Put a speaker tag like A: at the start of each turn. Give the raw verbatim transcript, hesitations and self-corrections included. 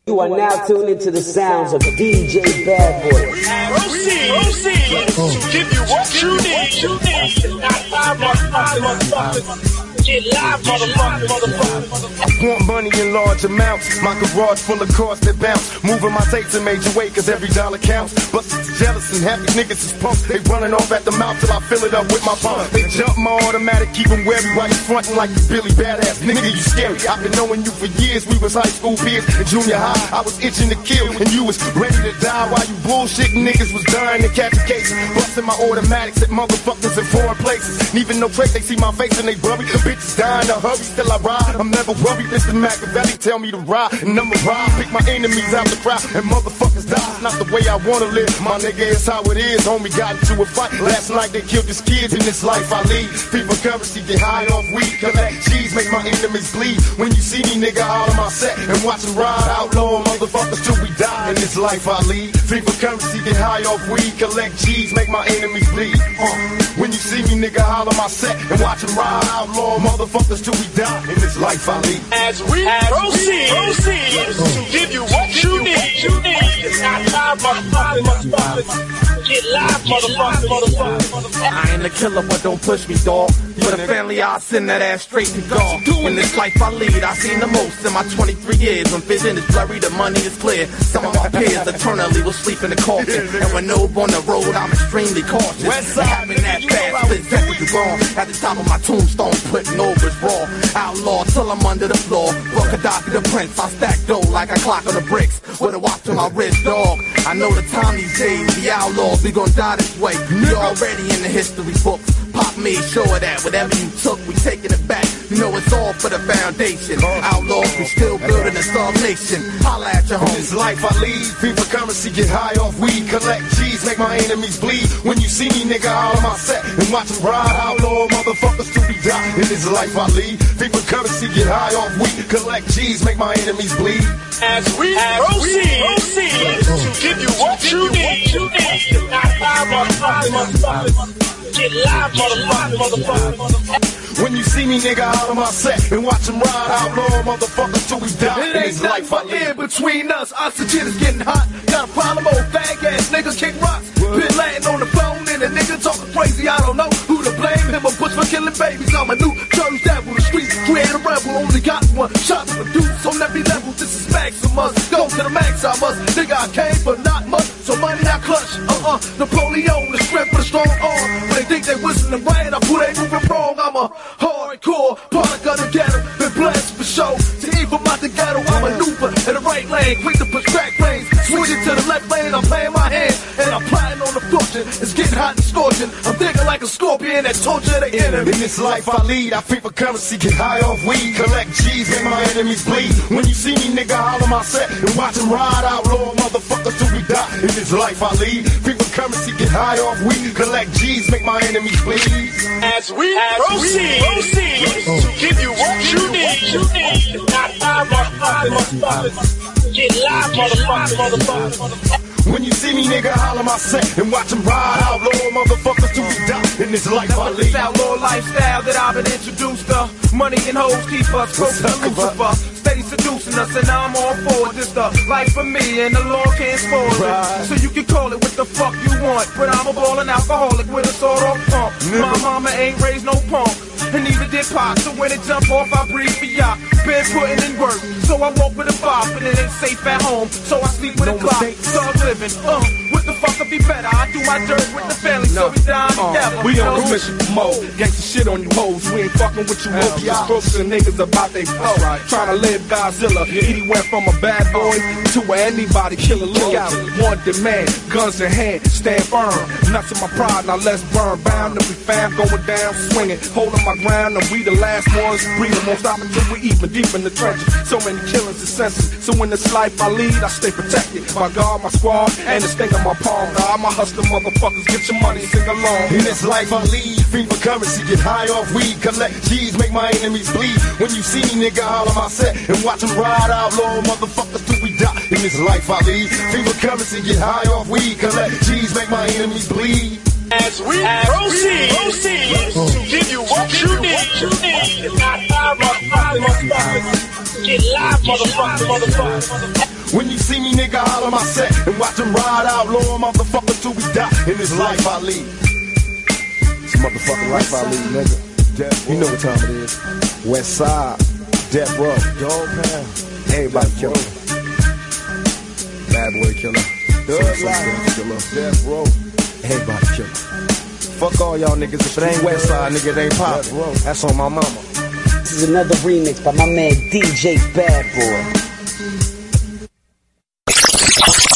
A: You are now tuned into the sounds of D J Bad Boy.
B: Proceed, proceed to give you what you need. You need not five motherfuckers. Get live, motherfucker, motherfucker.
C: Want money in large amounts. My garage full of cars that bounce. Moving my tapes in major way, cause every dollar counts. Busted jealous and happy niggas is punks. They running off at the mouth till I fill it up with my pump. They jump my automatic, keep them wary while you frontin' like you Billy Badass. Nigga, you scary. I've been knowing you for years. We was high school peers in junior high. I was itching to kill, and you was ready to die while you bullshitting niggas was dying to catch a case. Busting my automatics at motherfuckers in foreign places. And even no trace, they see my face and they bury. The bitches dying to hurry, still I ride. I'm never worried. Mister Machiavelli tell me to ride, and I'ma ride. Pick my enemies out the crowd, and motherfuckers die. It's not the way I wanna live, my nigga, it's how it is. Homie got into a fight last night, they killed his kids. In this life I lead, people currency, get high off weed, collect cheese, make my enemies bleed. When you see me, nigga, out on my set and watch them ride, outlaw motherfuckers till we die. In this life I lead, people currency, get high off weed, collect cheese, make my enemies bleed. Uh, when you see me, nigga, out on my set and watch them ride, outlaw motherfuckers till we die. In this life I lead.
B: As we As proceed, proceed to give you what you need. You need not five motherfuckers, motherfuckers. Get live, motherfuckers, motherfuckers.
D: I ain't a killer, but don't push me, dawg. For the family, I'll send that ass straight to God. In this life I lead, I've seen the most in my twenty-three years. When vision is blurry, the money is clear. Some of my peers eternally will sleep in the coffin. And when no on the road, I'm extremely cautious. Having that fast split, that's what you're wrong. At the top of my tombstone, putting over is raw. Outlaw till I'm under the floor. Fuck a Gaddafi the prince, I stack dough like I clock on the bricks. With a watch on my wrist, dog. I know the time these days, the outlaws, we gon' die this way. We already in the history books. Pop me, show her that whatever you took, we taking it back. You know it's all for the foundation. Outlaws, we still building a starved nation. Holla at your home.
C: In this life I lead, people currency, get high off weed, collect cheese, make my enemies bleed. When you see me, nigga, out on my set and watch them ride, outlaw motherfuckers till we die. In this life I lead, people currency, get high off weed, collect cheese, make my enemies bleed.
B: As we As proceed, proceed to give you what you need. You need not five motherfuckers, motherfuckers. Get live, motherfucker, motherfucker.
C: When you see me, nigga, out on my set and watch them ride, outlaw motherfuckers till we die.
E: It ain't nothing but in between us. Us and shit is getting hot. Got a problem, old fag ass niggas kick rocks. Been laying on the phone and the nigga talking crazy. I don't know who to blame, him or Bush for killing babies. I'm a new church devil, the streets create a rebel. Only got one shot to produce on every level. This is Maximus, go to the max I must. Nigga, I came for not much, so money I clutch. Uh-uh, Napoleon, the strength for the strong arm. When they think they whistling right, I put they moving wrong. I'm a hardcore product of the ghetto, been blessed for show. To even out the ghetto, I maneuver in the right lane, quick to push back lanes. Switching to the left lane, I'm playing my hand, and I'm plotting on the fortune. It's getting hot and scorching. I'm thinking like a scorpion that torture the enemy.
C: In this life I lead, I people currency, get high off weed, collect cheese, make my enemies bleed. When you see me, nigga, holler my set and watch them ride, outlaw motherfuckers till we die. In this life I lead, people currency, get high off weed, collect cheese, make my enemies bleed.
B: As we As proceed, proceed to give you what you need. You need not five motherfuckers, motherfuckers. Get live, motherfuckers, motherfuckers.
C: When you see me, nigga, holler my set and watch them ride, outlaw motherfuckers till we die. In this life I lead.
D: This outlaw lifestyle that I've been introduced to. Money and hoes keep us close to Lucifer. Steady seducing us and I'm all for it. This the life for me and the law can't spoil it. So you can call it what the fuck you want, but I'm a ballin' alcoholic with a sort of pump. My mama ain't raised no punk, and neither did Pop. So when it jump off, I breathe for y'all. Been putting in work, so I walk with a bop, but it ain't safe at home. So I sleep with no a clock. Thug living, uh, what the fuck could be better? I do my dirt with the family, no. So we die together.
F: Uh, we on a mission for more. Gangsta shit on you hoes. We ain't fucking with you hoes. Just focusing niggas about they flow. Right. Trying to live Godzilla. Yeah. He went from a bad boy to where anybody kill a look out. One demand, guns in hand, stand firm. Nuts in my pride, now let's burn. Bound to be fam, going down, swinging, holding my ground, and we the last ones breathing. Won't stop until we even deep in the trenches. So many killings and senses. So in this life I lead, I stay protected. My God, my squad, and this thing in my palm. Now I'm a hustler, motherfuckers, get your money, sing along.
C: In this life I lead, free for currency, get high off weed, collect G's, make my enemies bleed. When you see me, nigga, holler my set and watch them ride, outlaw motherfuckers till we die. In this life I lead, free for currency, get high off weed, collect G's, make my enemies bleed.
B: As we As proceed, proceed to give you what you need. You need not five motherfuckers, motherfuckers. Get live, motherfuckers, motherfuckers.
C: When you see me, nigga, holler my set and watch him ride out, low motherfucker till we die. In this life I lead. This motherfucking life I lead, nigga. You know what time it is. West Side, Death Row, Dog Pound, everybody killer. Bad boy killer, Thug Life killer, Death Row, everybody killer. Fuck all y'all niggas, if it ain't West Side, nigga, it ain't poppin'. That's on my mama.
A: This is another remix by my man D J Bad Boy.